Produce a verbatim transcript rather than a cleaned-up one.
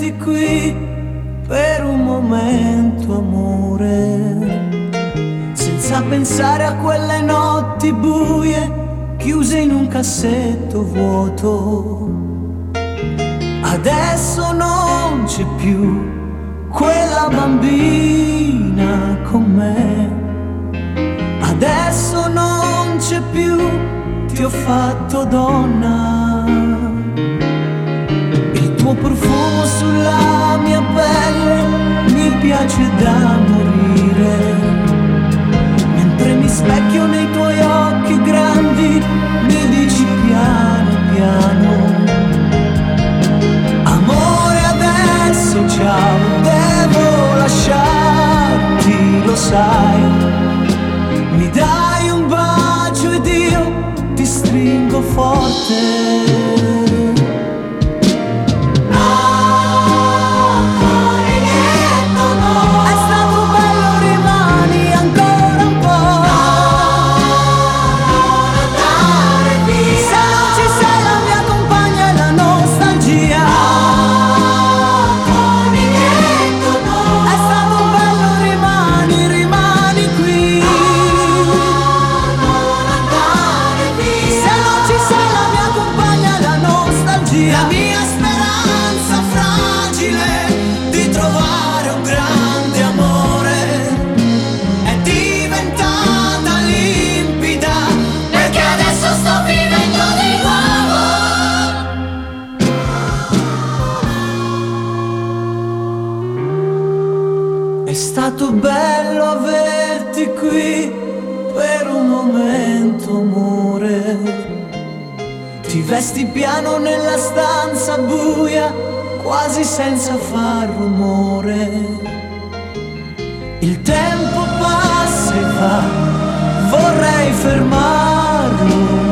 averti qui per un momento, amore, senza pensare a quelle notti buie chiuse in un cassetto vuoto. Adesso non c'è più quella bambina con me, adesso non c'è più, ti ho fatto donna. Il tuo profumo sulla mia pelle mi piace da morire, mentre mi specchio nei tuoi occhi grandi mi dici piano piano: amore, adesso ciao, devo lasciarti, lo sai. Mi dai un bacio ed io ti stringo forte. La mia speranza fragile di trovare un grande amore è diventata limpida, perché adesso sto vivendo di nuovo. È stato bello averti qui per un momento, amore. Ti vesti piano nella stanza buia, quasi senza far rumore. Il tempo passa e va, vorrei fermarlo,